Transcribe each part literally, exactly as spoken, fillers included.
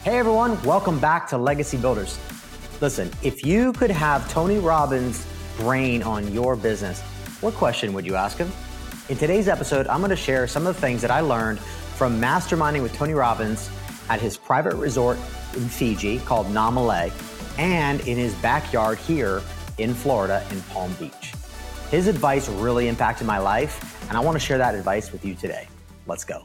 Hey everyone, welcome back to Legacy Builders. Listen, if you could have Tony Robbins' brain on your business, what question would you ask him? In today's episode, I'm going to share some of the things that I learned from masterminding with Tony Robbins at his private resort in Fiji called Namale and in his backyard here in Florida in Palm Beach. His advice really impacted my life, and I want to share that advice with you today. Let's go.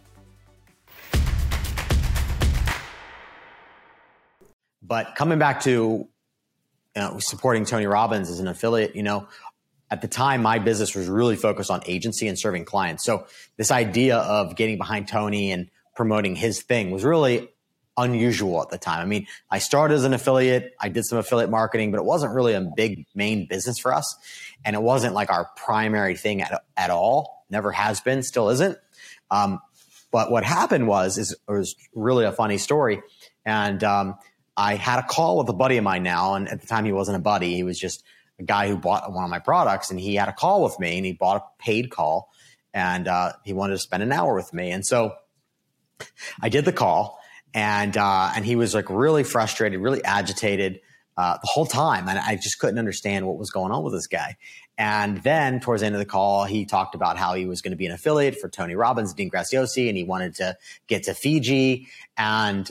But coming back to you know, supporting Tony Robbins as an affiliate, you know, at the time, my business was really focused on agency and serving clients. So this idea of getting behind Tony and promoting his thing was really unusual at the time. I mean, I started as an affiliate. I did some affiliate marketing, but it wasn't really a big main business for us. And it wasn't like our primary thing at, at all. Never has been, still isn't. Um, but what happened was, is, it was really a funny story. And, um, I had a call with a buddy of mine now, and at the time he wasn't a buddy. He was just a guy who bought one of my products, and he had a call with me, and he bought a paid call, and uh, he wanted to spend an hour with me. And so I did the call, and uh, and he was like really frustrated, really agitated uh, the whole time, and I just couldn't understand what was going on with this guy. And then towards the end of the call, he talked about how he was going to be an affiliate for Tony Robbins, Dean Graziosi, and he wanted to get to Fiji, and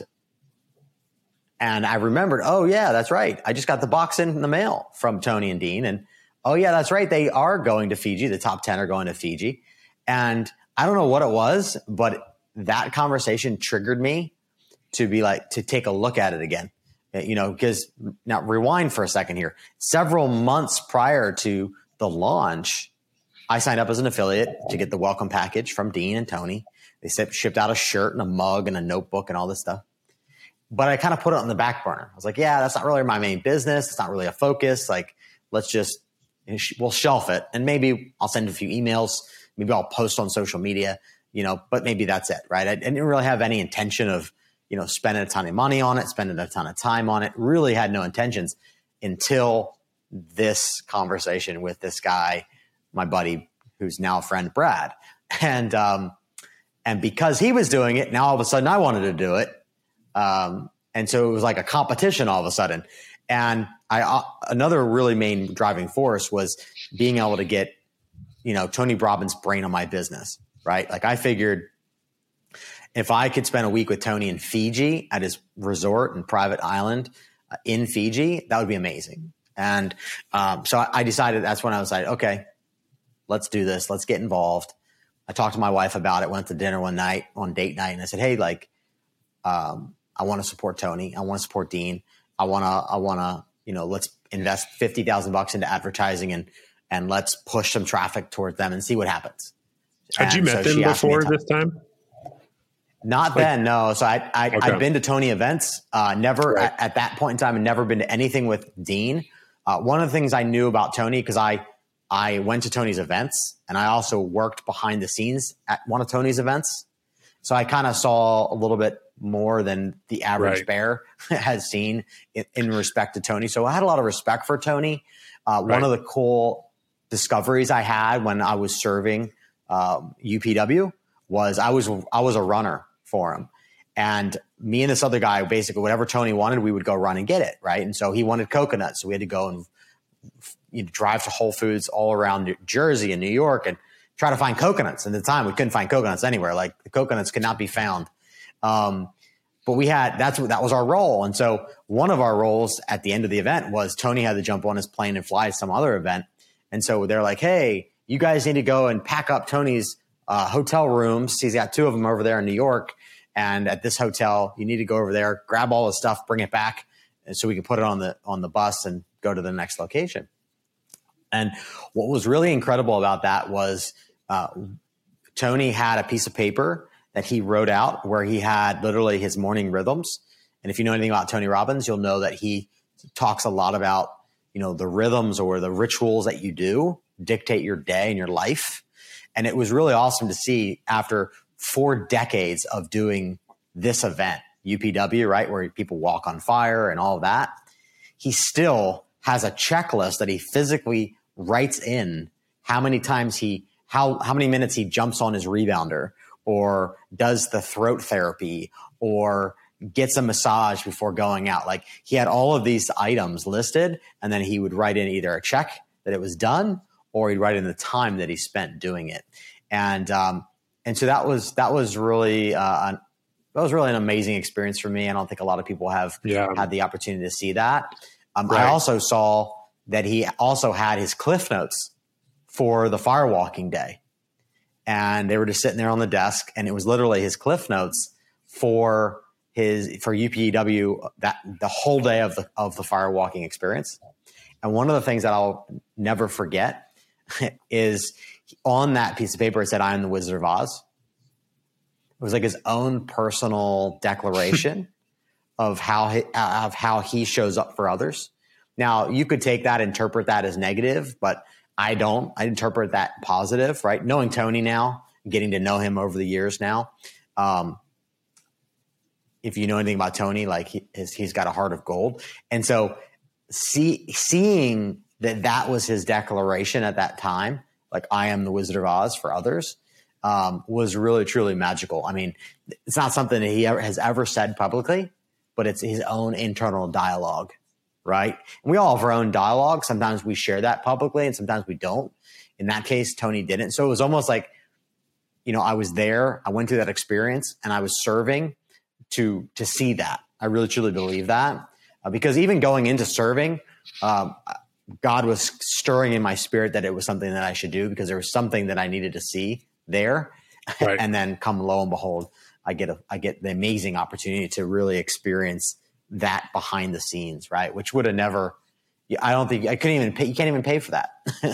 And I remembered, oh, yeah, that's right. I just got the box in the mail from Tony and Dean. And, oh, yeah, that's right. They are going to Fiji. The top ten are going to Fiji. And I don't know what it was, but that conversation triggered me to be like, to take a look at it again. You know, because now rewind for a second here. Several months prior to the launch, I signed up as an affiliate to get the welcome package from Dean and Tony. They shipped out a shirt and a mug and a notebook and all this stuff. But I kind of put it on the back burner. I was like, yeah, that's not really my main business. It's not really a focus. Like, let's just, we'll shelf it. And maybe I'll send a few emails. Maybe I'll post on social media, you know, but maybe that's it, right? I didn't really have any intention of, you know, spending a ton of money on it, spending a ton of time on it. Really had no intentions until this conversation with this guy, my buddy, who's now a friend, Brad. And, um, and because he was doing it, now all of a sudden I wanted to do it. Um, and so it was like a competition all of a sudden. And I, uh, another really main driving force was being able to get, you know, Tony Robbins' brain on my business, right? Like I figured if I could spend a week with Tony in Fiji at his resort and private island uh, in Fiji, that would be amazing. And, um, so I, I decided that's when I was like, okay, let's do this. Let's get involved. I talked to my wife about it, went to dinner one night on date night. And I said, hey, like, um, I want to support Tony. I want to support Dean. I want to, I want to, you know, let's invest fifty thousand bucks into advertising and, and let's push some traffic towards them and see what happens. Had you met so them before this time? Not like, then, no. So I, I, okay. I've been to Tony events, uh, never right. at, at that point in time, and never been to anything with Dean. Uh, one of the things I knew about Tony, cause I, I went to Tony's events and I also worked behind the scenes at one of Tony's events. So I kind of saw a little bit more than the average right. bear has seen in, in respect to Tony. So I had a lot of respect for Tony. Uh, right. One of the cool discoveries I had when I was serving um, U P W was I was I was a runner for him. And me and this other guy, basically whatever Tony wanted, we would go run and get it, right? And so he wanted coconuts. So we had to go and you know, drive to Whole Foods all around New Jersey and New York and try to find coconuts. And at the time, we couldn't find coconuts anywhere. Like the coconuts could not be found. Um, but we had, that's what, that was our role. And so one of our roles at the end of the event was Tony had to jump on his plane and fly to some other event. And so they're like, hey, you guys need to go and pack up Tony's, uh, hotel rooms. He's got two of them over there in New York. And at this hotel, you need to go over there, grab all the stuff, bring it back. And so we can put it on the, on the bus and go to the next location. And what was really incredible about that was, uh, Tony had a piece of paper that he wrote out where he had literally his morning rhythms. And if you know anything about Tony Robbins, you'll know that he talks a lot about, you know, the rhythms or the rituals that you do dictate your day and your life. And it was really awesome to see after four decades of doing this event, U P W, right, where people walk on fire and all of that, he still has a checklist that he physically writes in how many times he, how, how many minutes he jumps on his rebounder or does the throat therapy or gets a massage before going out. Like he had all of these items listed, and then he would write in either a check that it was done, or he'd write in the time that he spent doing it. And, um, and so that was, that was really, uh, an, that was really an amazing experience for me. I don't think a lot of people have yeah. had the opportunity to see that. Um, right. I also saw that he also had his Cliff Notes for the firewalking day. And they were just sitting there on the desk, and it was literally his Cliff Notes for his, for U P E W, that the whole day of the, of the firewalking experience. And one of the things that I'll never forget is on that piece of paper, it said, "I am the Wizard of Oz." It was like his own personal declaration of how he, of how he shows up for others. Now, you could take that, interpret that as negative, but I don't. I interpret that positive, right? Knowing Tony now, getting to know him over the years now. Um, if you know anything about Tony, like he, his, he's got a heart of gold. And so see, seeing that that was his declaration at that time, like I am the Wizard of Oz for others, um, was really, truly magical. I mean, it's not something that he ever, has ever said publicly, but it's his own internal dialogue, right? And we all have our own dialogue. Sometimes we share that publicly and sometimes we don't. In that case, Tony didn't. So it was almost like, you know, I was there, I went through that experience, and I was serving to, to see that. I really, truly believe that. Uh, because even going into serving, um, God was stirring in my spirit that it was something that I should do, because there was something that I needed to see there. Right. And then come lo and behold, I get a, I get the amazing opportunity to really experience that behind the scenes, right? Which would have never, I don't think I couldn't even pay, you can't even pay for that.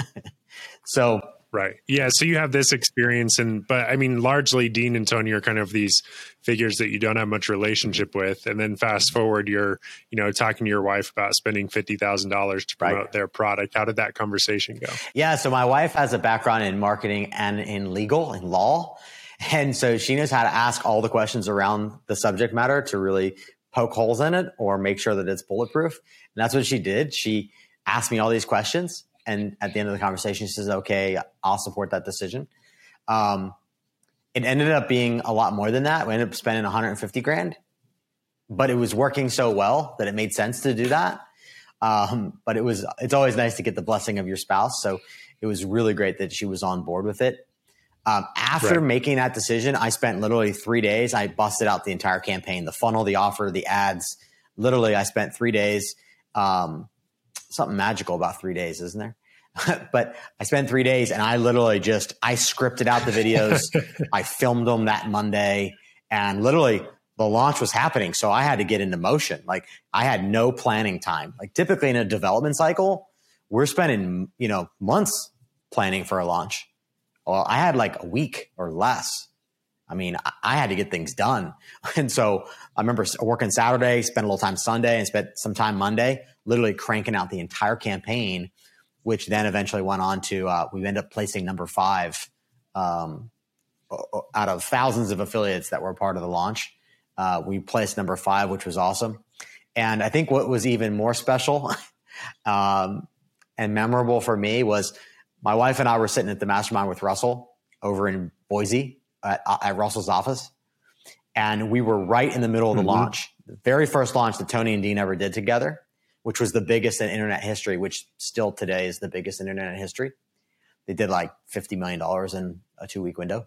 So, right. Yeah. So you have this experience, and, but I mean, largely Dean and Tony are kind of these figures that you don't have much relationship with. And then fast forward, you're, you know, talking to your wife about spending fifty thousand dollars to promote right. their product. How did that conversation go? Yeah. So my wife has a background in marketing and in legal and law. And so she knows how to ask all the questions around the subject matter to really poke holes in it or make sure that it's bulletproof. And that's what she did. She asked me all these questions. And at the end of the conversation, she says, "Okay, I'll support that decision." Um, it ended up being a lot more than that. We ended up spending one hundred fifty grand, but it was working so well that it made sense to do that. Um, but it was, it's always nice to get the blessing of your spouse. So it was really great that she was on board with it. Um, after right. making that decision, I spent literally three days. I busted out the entire campaign, the funnel, the offer, the ads. Literally, I spent three days. Um, something magical about three days, isn't there? But I spent three days and I literally just, I scripted out the videos. I filmed them that Monday, and literally the launch was happening. So I had to get into motion. Like I had no planning time. Like typically in a development cycle, we're spending, you know, months planning for a launch. Well, I had like a week or less. I mean, I, I had to get things done. And so I remember working Saturday, spent a little time Sunday, and spent some time Monday, literally cranking out the entire campaign, which then eventually went on to, uh, we ended up placing number five um, out of thousands of affiliates that were part of the launch. Uh, we placed number five, which was awesome. And I think what was even more special um, and memorable for me was my wife and I were sitting at the mastermind with Russell over in Boise at, at Russell's office. And we were right in the middle of the mm-hmm. launch, the very first launch that Tony and Dean ever did together, which was the biggest in internet history, which still today is the biggest in internet history. They did like fifty million dollars in a two week window,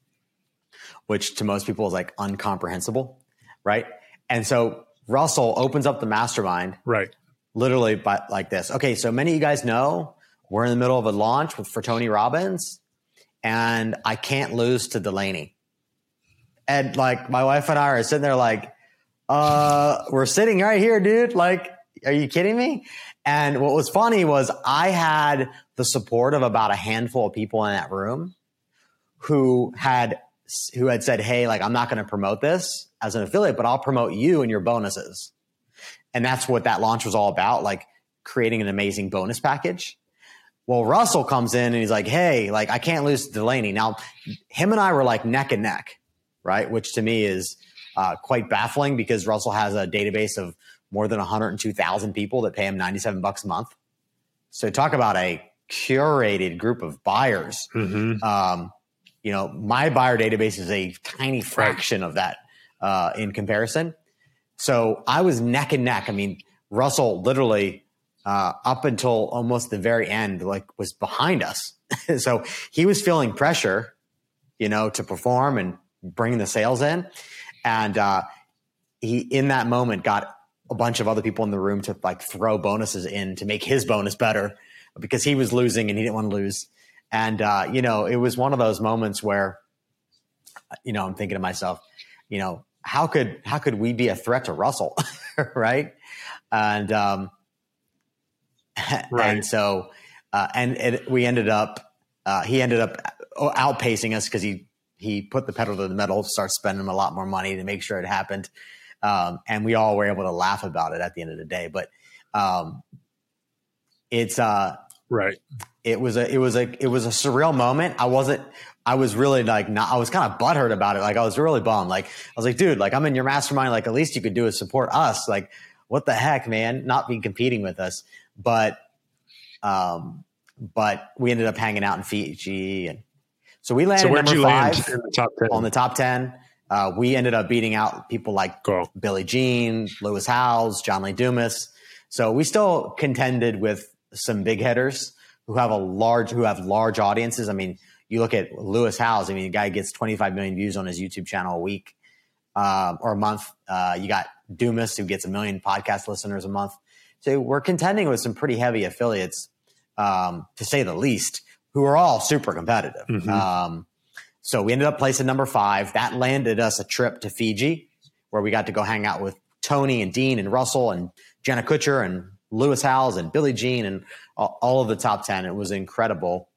which to most people is like incomprehensible. Right. And so Russell opens up the mastermind, right? Literally by like this. Okay. So many of you guys know we're in the middle of a launch with, for Tony Robbins, and I can't lose to Delaney. And like my wife and I are sitting there like, uh, we're sitting right here, dude. Like, are you kidding me? And what was funny was I had the support of about a handful of people in that room who had, who had said, "Hey, like, I'm not going to promote this as an affiliate, but I'll promote you and your bonuses." And that's what that launch was all about, like creating an amazing bonus package. Well, Russell comes in and he's like, "Hey, like, I can't lose to Delaney." Now, him and I were like neck and neck, right? Which to me is uh, quite baffling, because Russell has a database of more than one hundred two thousand people that pay him ninety-seven bucks a month. So talk about a curated group of buyers. Mm-hmm. Um, you know, my buyer database is a tiny fraction right. of that uh, in comparison. So I was neck and neck. I mean, Russell literally uh, up until almost the very end, like was behind us. So he was feeling pressure, you know, to perform and bring the sales in. And uh, he, in that moment, got a bunch of other people in the room to like throw bonuses in to make his bonus better because he was losing and he didn't want to lose. And, uh, you know, it was one of those moments where, you know, I'm thinking to myself, you know, how could, how could we be a threat to Russell? Right. And, um, right. and so, uh, and it, we ended up, uh, he ended up outpacing us because he, he put the pedal to the metal, started spending a lot more money to make sure it happened. Um, and we all were able to laugh about it at the end of the day. But, um, it's, uh, right. It was a, it was a, it was a surreal moment. I wasn't, I was really like, not, I was kind of butthurt about it. Like I was really bummed. Like, I was like, dude, like I'm in your mastermind. Like at least you could do is support us. Like what the heck, man, not be competing with us. But, um, but we ended up hanging out in Fiji. And so we landed so where'd number you five land in the top ten? On the top ten. Uh, we ended up beating out people like cool. Billie Jean, Lewis Howes, John Lee Dumas. So we still contended with some big hitters who have a large, who have large audiences. I mean, you look at Lewis Howes. I mean, the guy gets twenty-five million views on his YouTube channel a week um, or a month. Uh, you got Dumas who gets a million podcast listeners a month. So we're contending with some pretty heavy affiliates, um, to say the least, who are all super competitive. Mm-hmm. Um, so we ended up placing number five. That landed us a trip to Fiji where we got to go hang out with Tony and Dean and Russell and Jenna Kutcher and Lewis Howes and Billie Jean and all, all of the top ten. It was incredible.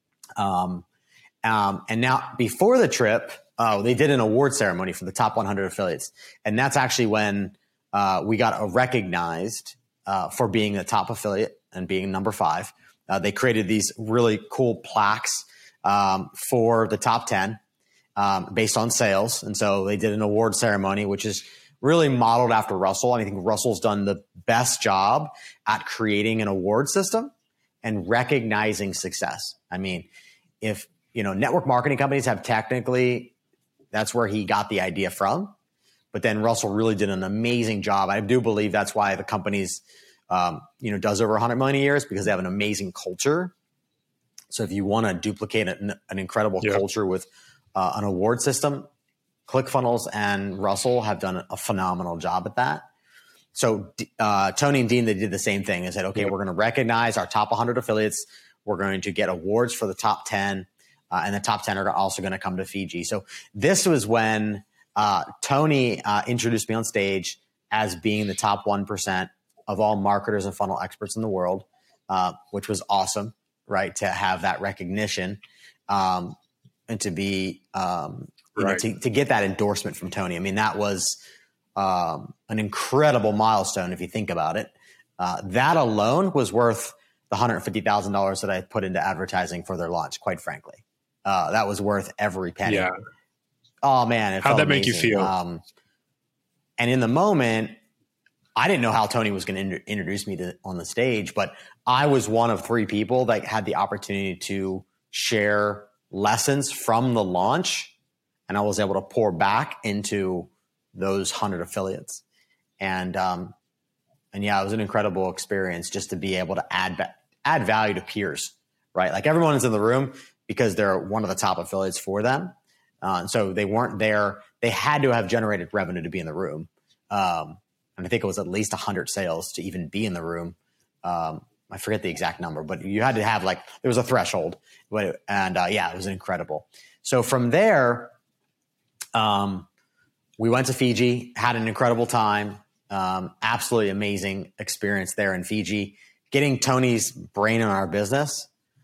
Um, um, and now before the trip, uh, they did an award ceremony for the top one hundred affiliates. And that's actually when uh, we got recognized uh, for being the top affiliate and being number five. Uh, they created these really cool plaques um, for the top ten um, based on sales. And so they did an award ceremony, which is really modeled after Russell. I think Russell's done the best job at creating an award system and recognizing success. I mean, if, you know, network marketing companies have technically, that's where he got the idea from. But then Russell really did an amazing job. I do believe that's why the company's, um, you know, does over one hundred million a year, is because they have an amazing culture. So if you want to duplicate an, an incredible yeah. culture with uh, an award system, ClickFunnels and Russell have done a phenomenal job at that. So uh, Tony and Dean, they did the same thing. They said, okay, we're going to recognize our top one hundred affiliates. We're going to get awards for the top ten. Uh, and the top ten are also going to come to Fiji. So this was when uh, Tony uh, introduced me on stage as being the top one percent of all marketers and funnel experts in the world, uh, which was awesome, right? To have that recognition um, and to be, um, you right. know, to, to get that endorsement from Tony. I mean, that was um, an incredible milestone if you think about it. Uh, that alone was worth the one hundred fifty thousand dollars that I put into advertising for their launch, quite frankly. Uh, that was worth every penny. Yeah. Oh, man. It How'd that amazing. make you feel? Um, and in the moment, I didn't know how Tony was going to in- introduce me to on the stage, but I was one of three people that had the opportunity to share lessons from the launch, and I was able to pour back into those one hundred affiliates. And, um, and yeah, it was an incredible experience just to be able to add, ba- add value to peers, right? Like everyone is in the room because they're one of the top affiliates for them. Uh, and so they weren't there. They had to have generated revenue to be in the room. Um, and I think it was at least one hundred sales to even be in the room. Um, I forget the exact number, but you had to have like, there was a threshold. But, and uh, yeah, it was incredible. So from there, um, we went to Fiji, had an incredible time. Um, absolutely amazing experience there in Fiji. Getting Tony's brain on our business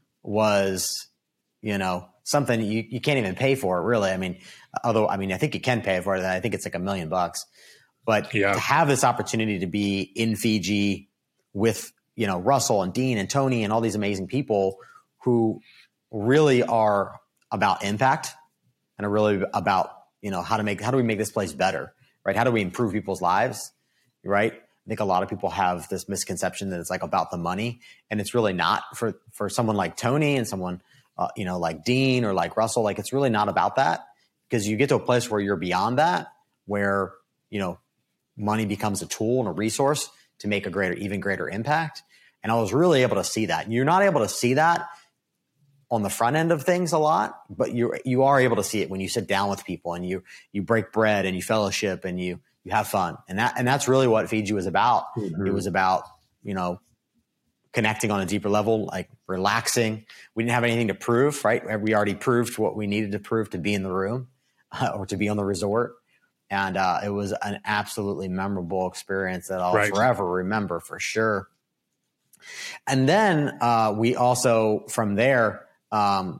was, you know, something you, you can't even pay for, really. I mean, although, I mean, I think you can pay for it. I think it's like a million bucks. But yeah. to have this opportunity to be in Fiji with, you know, Russell and Dean and Tony and all these amazing people who really are about impact and are really about, you know, how to make, how do we make this place better, right? How do we improve people's lives, right? I think a lot of people have this misconception that it's like about the money, and it's really not. For, for someone like Tony and someone, uh, you know, like Dean or like Russell, like it's really not about that, because you get to a place where you're beyond that, where, you know, money becomes a tool and a resource to make a greater, even greater impact. And I was really able to see that. You're not able to see that on the front end of things a lot, but you you are able to see it when you sit down with people and you you break bread and you fellowship and you you have fun. And that and that's really what Fiji was about. Mm-hmm. It was about, you know, connecting on a deeper level, like relaxing. We didn't have anything to prove, right? We already proved what we needed to prove to be in the room uh, or to be on the resort. And uh, it was an absolutely memorable experience that I'll right. forever remember for sure. And then uh, we also, from there, um,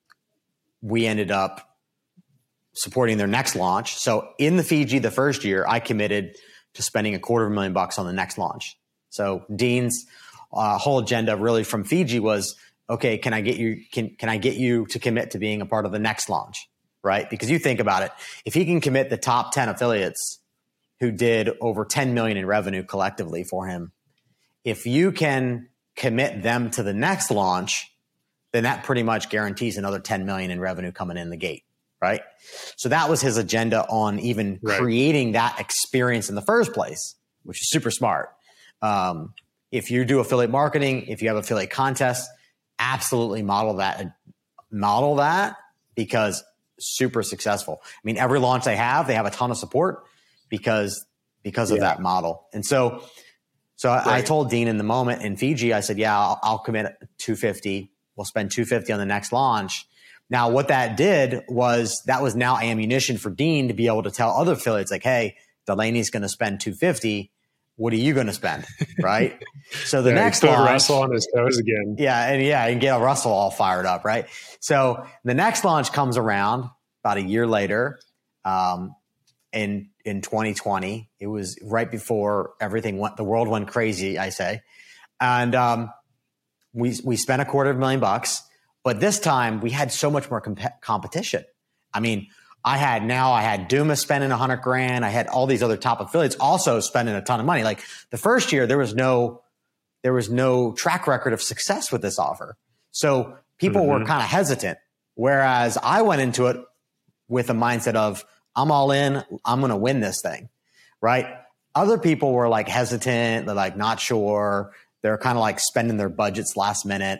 we ended up supporting their next launch. So in the Fiji, the first year, I committed to spending a quarter of a million bucks on the next launch. So Dean's uh, whole agenda really from Fiji was, okay, can I get you, can, can I get you to commit to being a part of the next launch? Right? Because you think about it, if he can commit the top ten affiliates who did over ten million in revenue collectively for him, if you can commit them to the next launch, then that pretty much guarantees another ten million in revenue coming in the gate. Right? So that was his agenda on even right. creating that experience in the first place, which is super smart. Um, if you do affiliate marketing, if you have affiliate contests, absolutely model that, model that because super successful. I mean, every launch they have, they have a ton of support because, because of yeah. that model. And so, so right. I, I told Dean in the moment in Fiji, I said, yeah, I'll, I'll commit two fifty. We'll spend two fifty on the next launch. Now, what that did was that was now ammunition for Dean to be able to tell other affiliates like, hey, Delaney's going to spend two fifty. What are you going to spend? Right. So the yeah, next launch, Russell on his toes again. Yeah. And yeah, and get Russell all fired up. Right. So the next launch comes around about a year later. Um, in, in twenty twenty, it was right before everything went, the world went crazy, I say. And, um, we, we spent a quarter of a million bucks, but this time we had so much more comp- competition. I mean, I had now I had Duma spending a hundred grand. I had all these other top affiliates also spending a ton of money. Like the first year, there was no, there was no track record of success with this offer. So people mm-hmm. were kind of hesitant. Whereas I went into it with a mindset of I'm all in, I'm going to win this thing. Right. Other people were like hesitant. They're like not sure. They're kind of like spending their budgets last minute.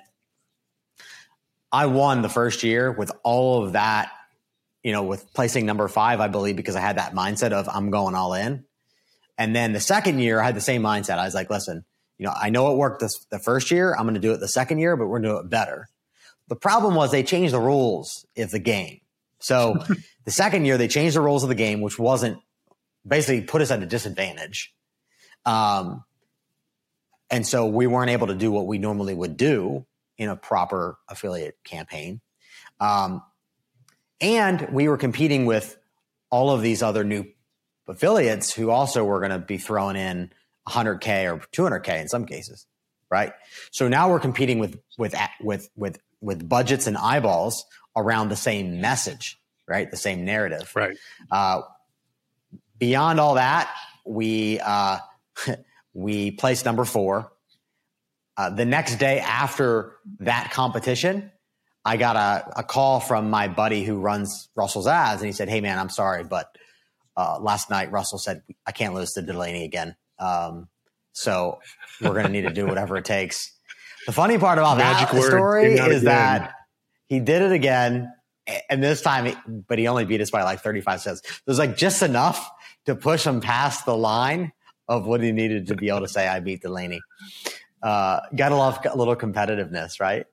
I won the first year with all of that. You know, with placing number five, I believe, because I had that mindset of I'm going all in. And then the second year, I had the same mindset. I was like, listen, you know, I know it worked this, the first year. I'm going to do it the second year, but we're going to do it better. The problem was they changed the rules of the game. So the second year, they changed the rules of the game, which wasn't basically put us at a disadvantage. Um, and so we weren't able to do what we normally would do in a proper affiliate campaign. Um, And we were competing with all of these other new affiliates who also were going to be throwing in one hundred K or two hundred K in some cases, right? So now we're competing with with with with with budgets and eyeballs around the same message, right? The same narrative, right? Uh, beyond all that, we uh, we placed number four. Uh, the next day after that competition, I got a, a call from my buddy who runs Russell's ads, and he said, hey, man, I'm sorry, but uh, last night Russell said, I can't lose to Delaney again. Um, so we're going to need to do whatever it takes. The funny part about Magic that story is again. that he did it again, and this time, he, but he only beat us by like thirty-five cents. It was like just enough to push him past the line of what he needed to be able to say, I beat Delaney. Uh, gotta love a little competitiveness, right?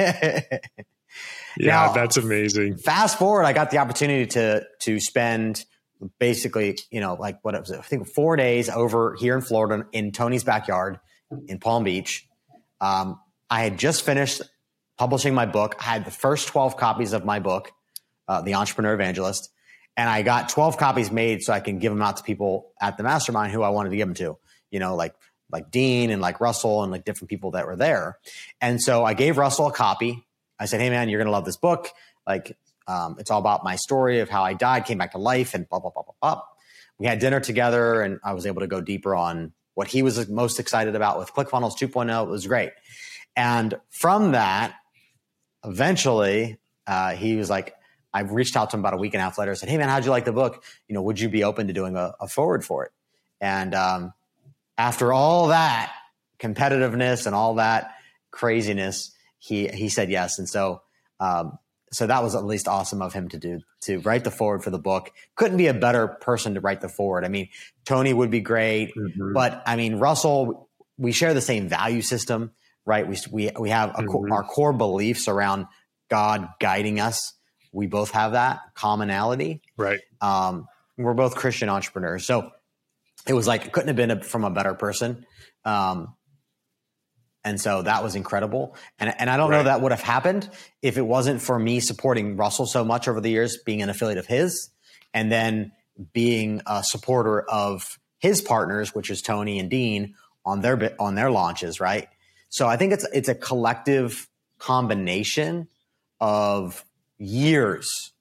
Yeah, now, that's amazing. Fast forward, I got the opportunity to to spend basically, you know, like what it was, I think four days over here in Florida in Tony's backyard in Palm Beach. Um, I had just finished publishing my book. I had the first twelve copies of my book, uh, The Entrepreneur Evangelist, and I got twelve copies made so I can give them out to people at the mastermind who I wanted to give them to, you know, like like Dean and like Russell and like different people that were there. And so I gave Russell a copy. I said, hey, man, you're going to love this book. Like, um, it's all about my story of how I died, came back to life, and blah, blah, blah, blah, blah. We had dinner together, and I was able to go deeper on what he was most excited about with ClickFunnels two point oh. It was great. And from that, eventually, uh, he was like, I reached out to him about a week and a half later. I said, hey, man, how'd you like the book? You know, would you be open to doing a, a forward for it? And um, after all that competitiveness and all that craziness, he he said yes. And so um, so that was at least awesome of him to do, to write the forward for the book. Couldn't be a better person to write the forward. I mean, Tony would be great, mm-hmm. but I mean, Russell, we share the same value system, right? We we we have a mm-hmm. co- our core beliefs around God guiding us. We both have that commonality, right? Um, we're both Christian entrepreneurs, so it was like it couldn't have been a, from a better person. Um, And so that was incredible. And, and I don't right. know that would have happened if it wasn't for me supporting Russell so much over the years, being an affiliate of his, and then being a supporter of his partners, which is Tony and Dean, on their on their launches, right? So I think it's it's a collective combination of years,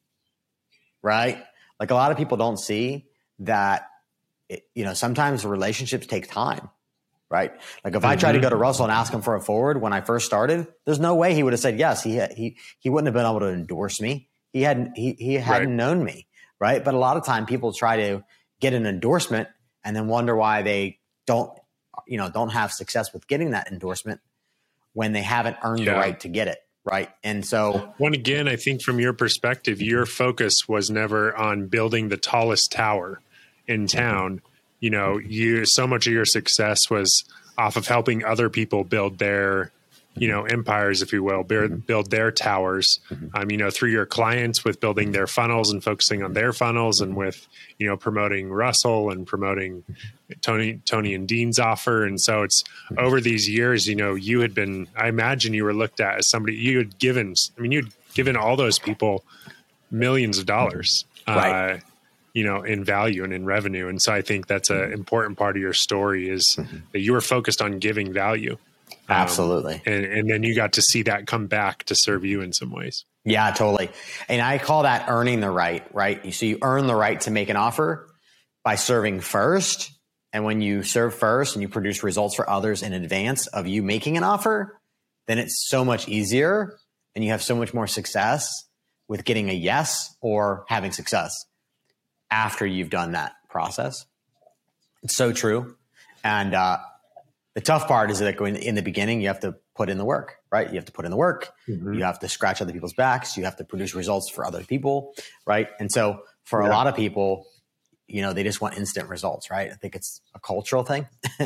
right? Like a lot of people don't see that, it, you know, sometimes relationships take time. Right. Like if mm-hmm. I tried to go to Russell and ask him for a forward when I first started, there's no way he would have said yes. He had, he he wouldn't have been able to endorse me. He hadn't he he hadn't right. known me. Right. But a lot of time people try to get an endorsement and then wonder why they don't, you know, don't have success with getting that endorsement when they haven't earned yeah. the right to get it. Right. And so when again, I think from your perspective, your focus was never on building the tallest tower in town. Mm-hmm. You know, you so much of your success was off of helping other people build their, you know, empires, if you will, build, build their towers. Um, you know, through your clients with building their funnels and focusing on their funnels, and with, you know, promoting Russell and promoting Tony, Tony and Dean's offer. And so it's over these years, you know, you had been, I imagine you were looked at as somebody you had given. I mean, you'd given all those people millions of dollars. Right. Uh, you know, in value and in revenue. And so I think that's an important part of your story is mm-hmm. that you were focused on giving value. Um, Absolutely. And, and then you got to see that come back to serve you in some ways. Yeah, totally. And I call that earning the right, right? So you earn the right to make an offer by serving first. And when you serve first and you produce results for others in advance of you making an offer, then it's so much easier and you have so much more success with getting a yes or having success after you've done that process. It's so true. And uh, the tough part is that going in the beginning, you have to put in the work, right? You have to put in the work. Mm-hmm. You have to scratch other people's backs. You have to produce results for other people, right? And so for yeah. a lot of people, you know, they just want instant results, right? I think it's a cultural thing.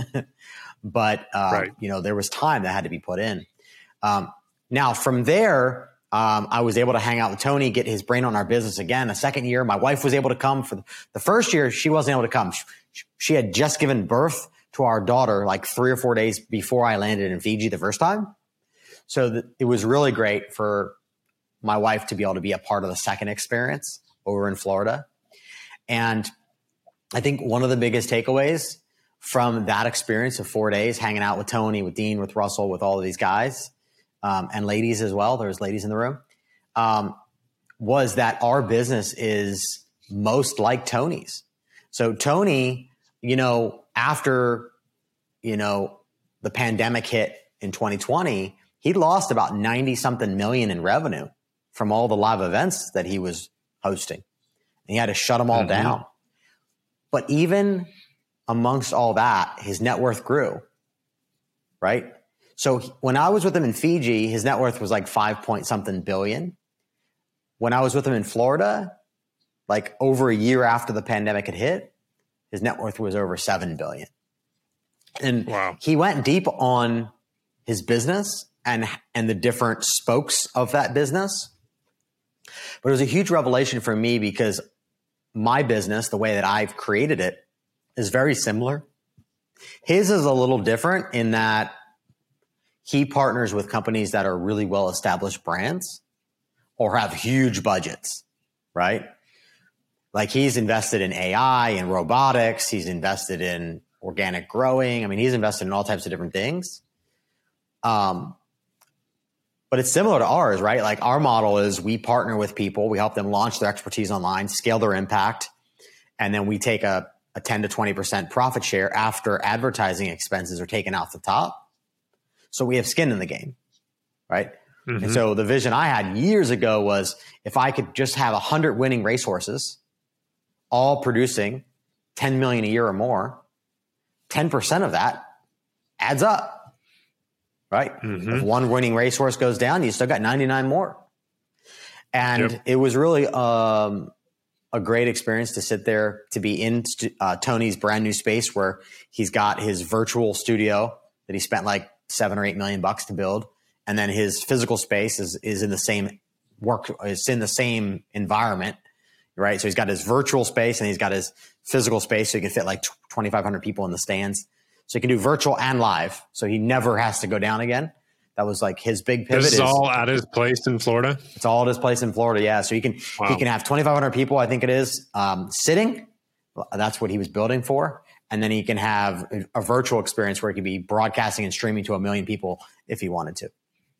But, uh, right. you know, there was time that had to be put in. Um, now, from there, Um, I was able to hang out with Tony, get his brain on our business again. The second year, my wife was able to come. For the, the first year, she wasn't able to come. She, she had just given birth to our daughter like three or four days before I landed in Fiji the first time. So th- it was really great for my wife to be able to be a part of the second experience over in Florida. And I think one of the biggest takeaways from that experience of four days, hanging out with Tony, with Dean, with Russell, with all of these guys, Um, and ladies as well, there's ladies in the room, um, was that our business is most like Tony's. So Tony, you know, after, you know, the pandemic hit in twenty twenty, he lost about ninety something million in revenue from all the live events that he was hosting. And he had to shut them all mm-hmm. down. But even amongst all that, his net worth grew, right? So when I was with him in Fiji, his net worth was like five point something billion. When I was with him in Florida, like over a year after the pandemic had hit, his net worth was over seven billion. And wow. he went deep on his business and, and the different spokes of that business. But it was a huge revelation for me because my business, the way that I've created it, is very similar. His is a little different in that he partners with companies that are really well-established brands or have huge budgets, right? Like he's invested in A I and robotics. He's invested in organic growing. I mean, he's invested in all types of different things. Um, but it's similar to ours, right? Like our model is we partner with people. We help them launch their expertise online, scale their impact, and then we take a, a ten to twenty percent profit share after advertising expenses are taken off the top. So we have skin in the game, right? Mm-hmm. And so the vision I had years ago was if I could just have one hundred winning racehorses all producing ten million a year or more, ten percent of that adds up, right? Mm-hmm. If one winning racehorse goes down, you still got ninety-nine more. And Yep. it was really um, a great experience to sit there, to be in uh, Tony's brand new space where he's got his virtual studio that he spent like seven or eight million bucks to build. And then his physical space is, is in the same work, it's in the same environment, right? So he's got his virtual space and he's got his physical space. So he can fit like twenty-five hundred people in the stands. So he can do virtual and live. So he never has to go down again. That was like his big pivot. This is, is all at his place in Florida? It's all at his place in Florida, yeah. So he can wow. he can have twenty-five hundred people, I think it is, um, sitting. That's what he was building for. And then he can have a, a virtual experience where he can be broadcasting and streaming to a million people if he wanted to.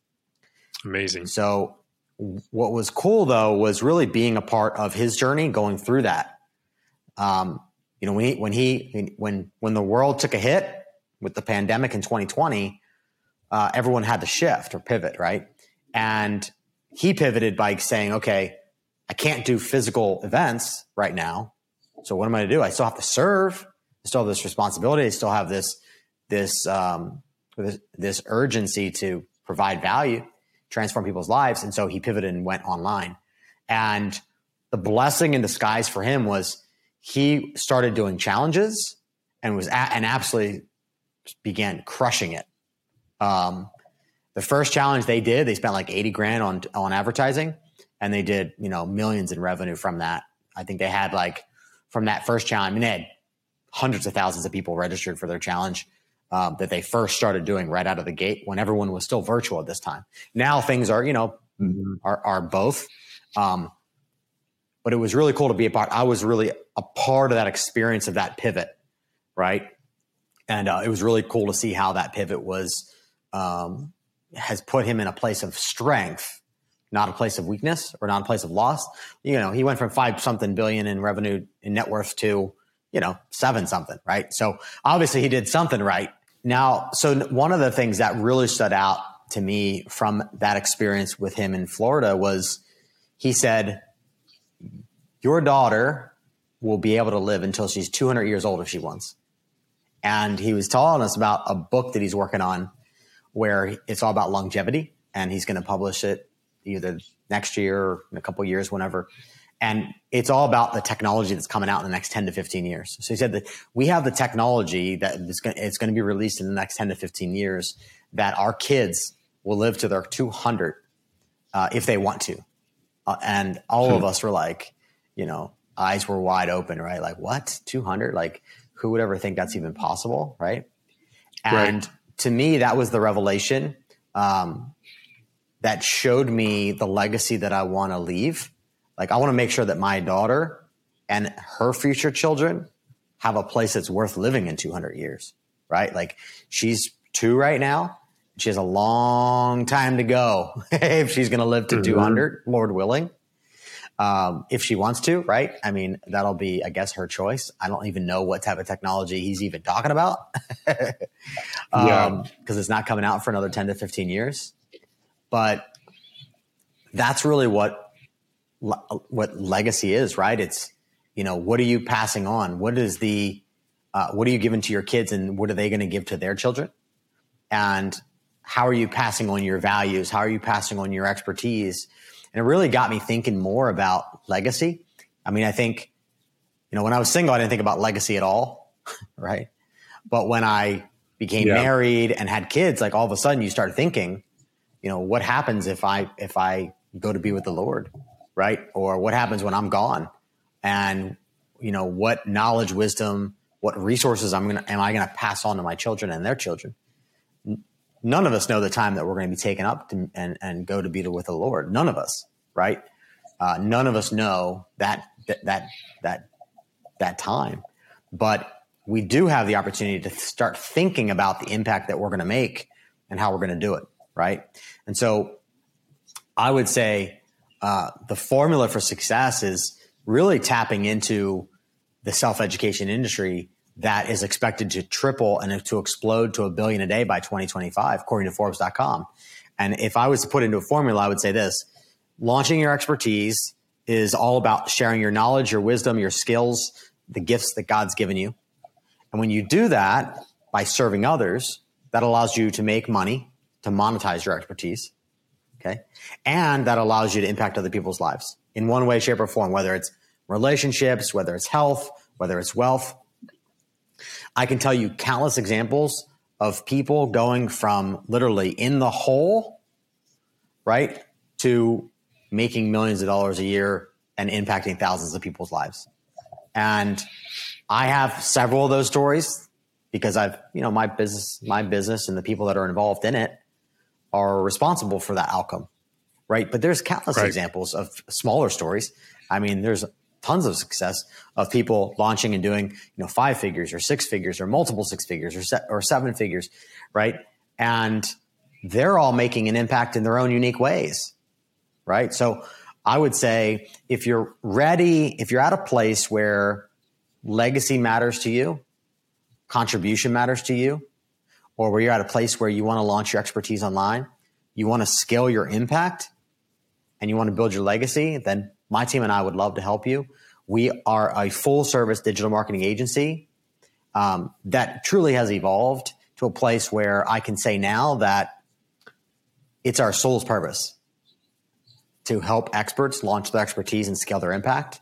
Amazing. So what was cool, though, was really being a part of his journey going through that. Um, you know, when he, when he when when the world took a hit with the pandemic in twenty twenty, Uh, everyone had to shift or pivot, right? And he pivoted by saying, okay, I can't do physical events right now. So what am I going to do? I still have to serve. I still have this responsibility. I still have this, this, um, this, this urgency to provide value, transform people's lives. And so he pivoted and went online. And the blessing in disguise for him was he started doing challenges and was at, and absolutely began crushing it. Um, the first challenge they did, they spent like eighty grand on, on advertising, and they did, you know, millions in revenue from that. I think they had like from that first challenge, I mean, they had hundreds of thousands of people registered for their challenge, um, that they first started doing right out of the gate when everyone was still virtual at this time. Now things are, you know, mm-hmm. are, are both. Um, but it was really cool to be a part. I was really a part of that experience of that pivot. Right. And, uh, it was really cool to see how that pivot was, Um, has put him in a place of strength, not a place of weakness or not a place of loss. You know, he went from five something billion in revenue in net worth to, you know, seven something, right? So obviously he did something right. Now, so one of the things that really stood out to me from that experience with him in Florida was he said, your daughter will be able to live until she's two hundred years old if she wants. And he was telling us about a book that he's working on where it's all about longevity, and he's going to publish it either next year or in a couple of years, whenever. And it's all about the technology that's coming out in the next ten to fifteen years. So he said that we have the technology that is going, it's going to be released in the next ten to fifteen years that our kids will live to their two hundred uh, if they want to. Uh, and all hmm. of us were like, you know, eyes were wide open, right? Like, what? two hundred? Like, who would ever think that's even possible, right? And right. to me, that was the revelation um, that showed me the legacy that I want to leave. Like, I want to make sure that my daughter and her future children have a place that's worth living in two hundred years, right? Like, she's two right now. She has a long time to go if she's going to live to mm-hmm. two hundred, Lord willing. Um, if she wants to, right? I mean, that'll be, I guess, her choice. I don't even know what type of technology he's even talking about. um, yeah. Cause it's not coming out for another ten to fifteen years, but that's really what, what legacy is, right? It's, you know, what are you passing on? What is the, uh, what are you giving to your kids, and what are they going to give to their children? And how are you passing on your values? How are you passing on your expertise? And it really got me thinking more about legacy. I mean, I think, you know, when I was single, I didn't think about legacy at all, right? But when I became yeah. married and had kids, like all of a sudden you start thinking, you know, what happens if I if I go to be with the Lord, right? Or what happens when I'm gone? And, you know, what knowledge, wisdom, what resources I'm gonna am I gonna pass on to my children and their children? None of us know the time that we're going to be taken up to, and, and go to be with the Lord. None of us, right? Uh, none of us know that, that, that, that, that time, but we do have the opportunity to start thinking about the impact that we're going to make and how we're going to do it. Right. And so I would say, uh, the formula for success is really tapping into the self-education industry that is expected to triple and to explode to a billion a day by twenty twenty-five, according to Forbes dot com. And if I was to put into a formula, I would say this: launching your expertise is all about sharing your knowledge, your wisdom, your skills, the gifts that God's given you. And when you do that by serving others, that allows you to make money, to monetize your expertise. Okay. And that allows you to impact other people's lives in one way, shape, or form, whether it's relationships, whether it's health, whether it's wealth. I can tell you countless examples of people going from literally in the hole, right, to making millions of dollars a year and impacting thousands of people's lives. And I have several of those stories because I've, you know, my business, my business and the people that are involved in it are responsible for that outcome, right? But there's countless right. examples of smaller stories. I mean, there's tons of success of people launching and doing, you know, five figures or six figures or multiple six figures or se- or seven figures, right? And they're all making an impact in their own unique ways, right? So I would say if you're ready, if you're at a place where legacy matters to you, contribution matters to you, or where you're at a place where you want to launch your expertise online, you want to scale your impact, and you want to build your legacy, then my team and I would love to help you. We are a full service digital marketing agency um, that truly has evolved to a place where I can say now that it's our soul's purpose to help experts launch their expertise and scale their impact.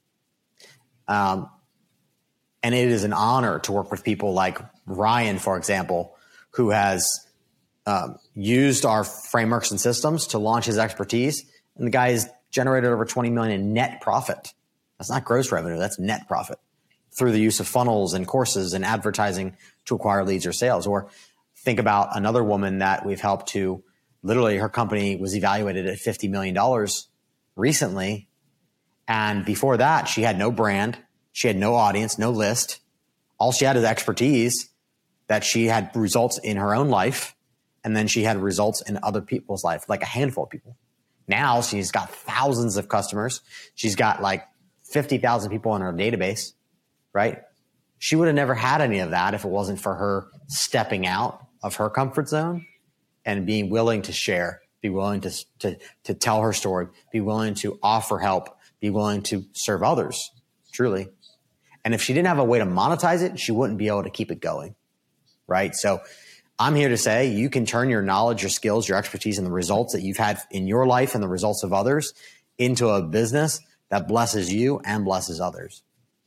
Um, and it is an honor to work with people like Ryan, for example, who has um, used our frameworks and systems to launch his expertise. And the guy has generated over twenty million in net profit. That's not gross revenue. That's net profit through the use of funnels and courses and advertising to acquire leads or sales. Or think about another woman that we've helped to literally her company was evaluated at fifty million dollars recently. And before that, she had no brand. She had no audience, no list. All she had is expertise that she had results in her own life. And then she had results in other people's life, like a handful of people. Now she's got thousands of customers. She's got like fifty thousand people in her database, right? She would have never had any of that if it wasn't for her stepping out of her comfort zone and being willing to share, be willing to, to, to tell her story, be willing to offer help, be willing to serve others, truly. And if she didn't have a way to monetize it, she wouldn't be able to keep it going, right? So I'm here to say you can turn your knowledge, your skills, your expertise, and the results that you've had in your life and the results of others into a business that blesses you and blesses others.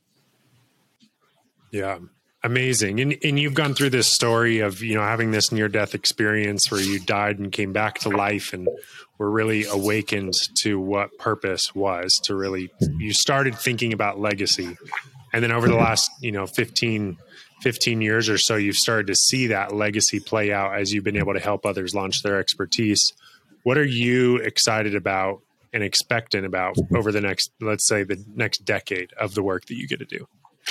Yeah. Amazing. And and you've gone through this story of, you know, having this near-death experience where you died and came back to life and were really awakened to what purpose was, to really, you started thinking about legacy. And then over the last, you know, fifteen, fifteen years or so, you've started to see that legacy play out as you've been able to help others launch their expertise. What are you excited about and expectant about over the next, let's say the next decade of the work that you get to do?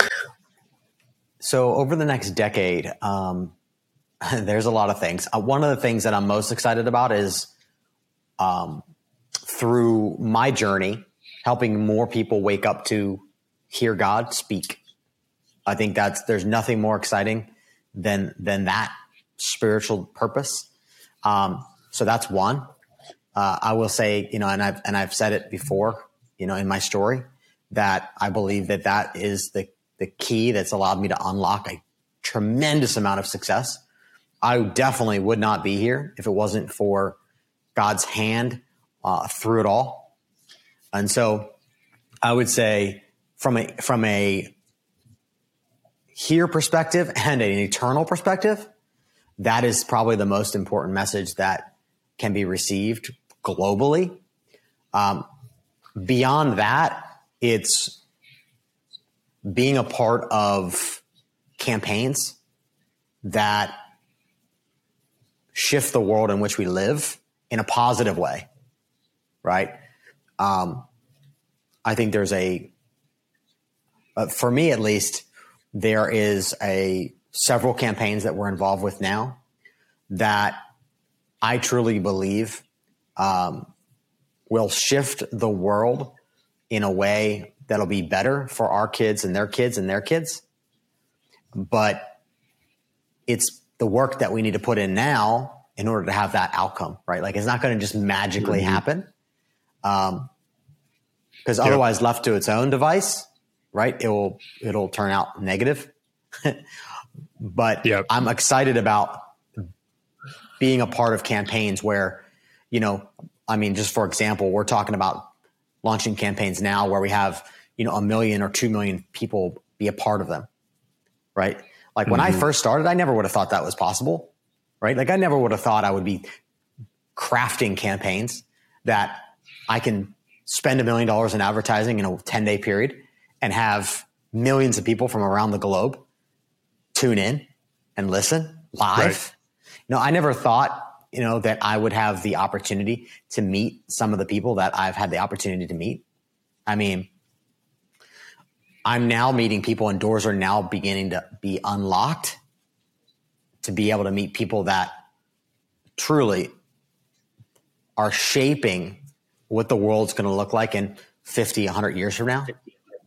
So over the next decade, um, there's a lot of things. Uh, one of the things that I'm most excited about is um, through my journey, helping more people wake up to hear God speak. I think that's, there's nothing more exciting than, than that spiritual purpose. Um, so that's one. Uh, I will say, you know, and I've, and I've said it before, you know, in my story, that I believe that that is the, the key that's allowed me to unlock a tremendous amount of success. I definitely would not be here if it wasn't for God's hand uh, through it all. And so I would say from a, from a here perspective and an eternal perspective, that is probably the most important message that can be received globally. Um, beyond that, it's being a part of campaigns that shift the world in which we live in a positive way, right? Um, I think there's a, uh, for me at least, there is a several campaigns that we're involved with now that I truly believe um, will shift the world in a way that'll be better for our kids and their kids and their kids. But it's the work that we need to put in now in order to have that outcome, right? Like it's not going to just magically mm-hmm. happen. Um, because yep. otherwise left to its own device, right? It will, it'll turn out negative. But yep. I'm excited about being a part of campaigns where, you know, I mean, just for example, we're talking about launching campaigns now where we have, you know, a million or two million people be a part of them, right? Like when mm-hmm. I first started, I never would have thought that was possible, right? Like I never would have thought I would be crafting campaigns that I can spend a million dollars in advertising in a ten day period and have millions of people from around the globe tune in and listen live. Right. You know, I never thought, you know, that I would have the opportunity to meet some of the people that I've had the opportunity to meet. I mean, I'm now meeting people and doors are now beginning to be unlocked to be able to meet people that truly are shaping what the world's going to look like in fifty, a hundred years from now.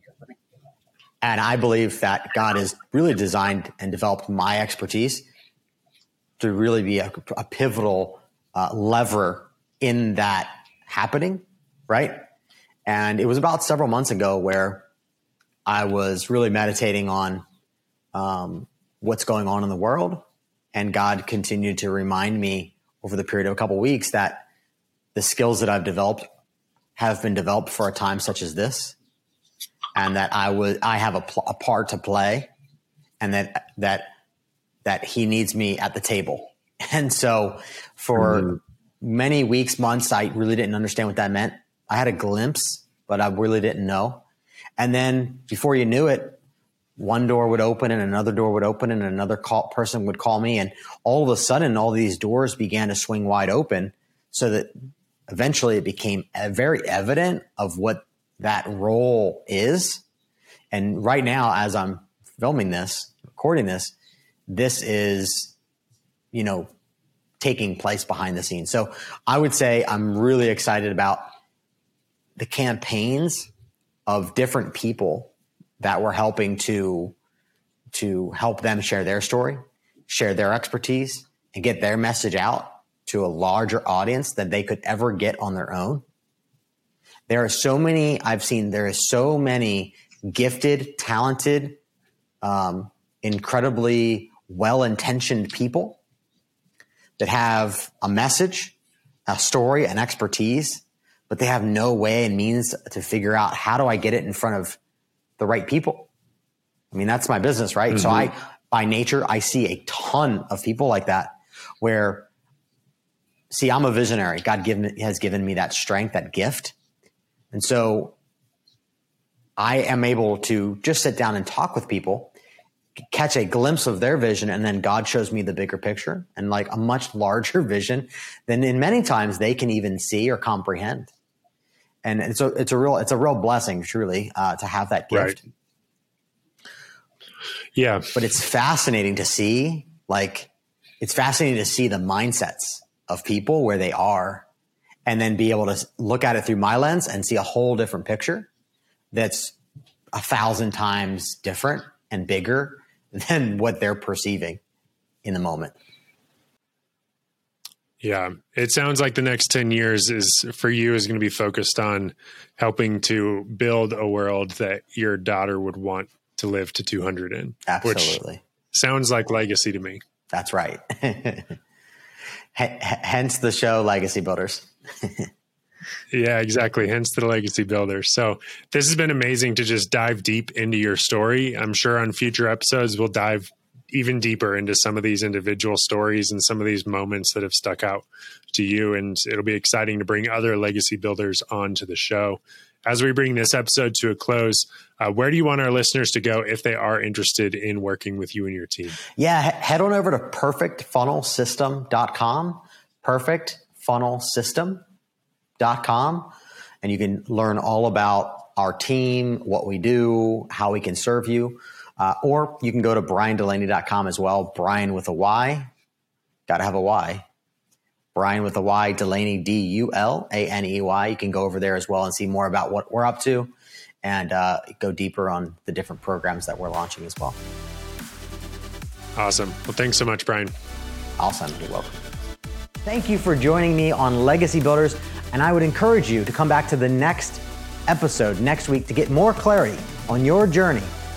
And I believe that God has really designed and developed my expertise to really be a, a pivotal uh, lever in that happening, right? And it was about several months ago where I was really meditating on um, what's going on in the world. And God continued to remind me over the period of a couple of weeks that the skills that I've developed have been developed for a time such as this. And that I would, I have a, pl- a part to play, and that that that he needs me at the table. And so, for mm-hmm. many weeks, months, I really didn't understand what that meant. I had a glimpse, but I really didn't know. And then, before you knew it, one door would open, and another door would open, and another call, person would call me, and all of a sudden, all these doors began to swing wide open, so that eventually it became very evident of what that role is. And right now, as I'm filming this, recording this, this is, you know, taking place behind the scenes. So I would say I'm really excited about the campaigns of different people that we're helping to, to help them share their story, share their expertise, and get their message out to a larger audience than they could ever get on their own. There are so many, I've seen, there is so many gifted, talented, um, incredibly well-intentioned people that have a message, a story, an expertise, but they have no way and means to figure out how do I get it in front of the right people. I mean, that's my business, right? Mm-hmm. So I, by nature, I see a ton of people like that where, see, I'm a visionary. God given, has given me that strength, that gift. And so I am able to just sit down and talk with people, catch a glimpse of their vision, and then God shows me the bigger picture and like a much larger vision than in many times they can even see or comprehend. And it's a, it's a real, it's a real blessing, truly, uh, to have that gift. Right. Yeah. But it's fascinating to see, like, it's fascinating to see the mindsets of people where they are, and then be able to look at it through my lens and see a whole different picture that's a thousand times different and bigger than what they're perceiving in the moment. Yeah. It sounds like the next ten years is for you is going to be focused on helping to build a world that your daughter would want to live to two hundred in. Absolutely. Which sounds like legacy to me. That's right. H- hence the show Legacy Builders. Yeah, exactly. Hence the Legacy Builders. So this has been amazing to just dive deep into your story. I'm sure on future episodes, we'll dive even deeper into some of these individual stories and some of these moments that have stuck out to you. And it'll be exciting to bring other legacy builders onto the show. As we bring this episode to a close, uh, where do you want our listeners to go if they are interested in working with you and your team? Yeah, head on over to perfect funnel system dot com, perfect funnel system dot com, and you can learn all about our team, what we do, how we can serve you. Uh, or you can go to brian delaney dot com as well. Brian with a Y. Got to have a Y. Brian with a Y, Delaney, D U L A N E Y. You can go over there as well and see more about what we're up to and uh, go deeper on the different programs that we're launching as well. Awesome. Well, thanks so much, Brian. Awesome. You're welcome. Thank you for joining me on Legacy Builders. And I would encourage you to come back to the next episode next week to get more clarity on your journey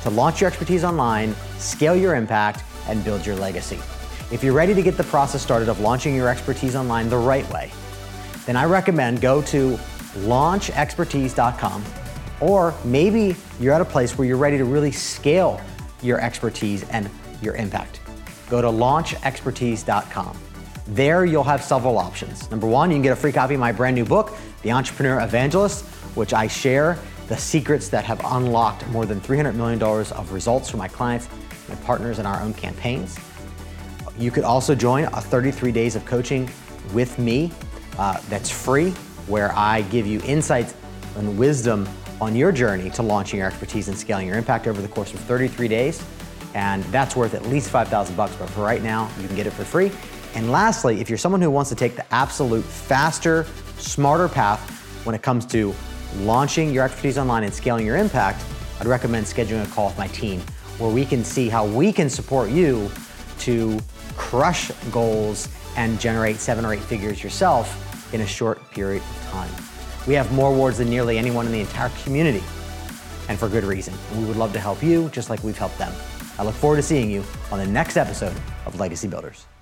to launch your expertise online, scale your impact, and build your legacy. If you're ready to get the process started of launching your expertise online the right way, then I recommend go to launch expertise dot com, or maybe you're at a place where you're ready to really scale your expertise and your impact. Go to launch expertise dot com. There you'll have several options. Number one, you can get a free copy of my brand new book, The Entrepreneur Evangelist, which I share the secrets that have unlocked more than three hundred million dollars of results for my clients, my partners, and our own campaigns. You could also join a thirty-three days of coaching with me uh, that's free, where I give you insights and wisdom on your journey to launching your expertise and scaling your impact over the course of thirty-three days. And that's worth at least five thousand bucks, but for right now, you can get it for free. And lastly, if you're someone who wants to take the absolute faster, smarter path when it comes to launching your expertise online and scaling your impact, I'd recommend scheduling a call with my team where we can see how we can support you to crush goals and generate seven or eight figures yourself in a short period of time. We have more awards than nearly anyone in the entire community, and for good reason. And we would love to help you just like we've helped them. I look forward to seeing you on the next episode of Legacy Builders.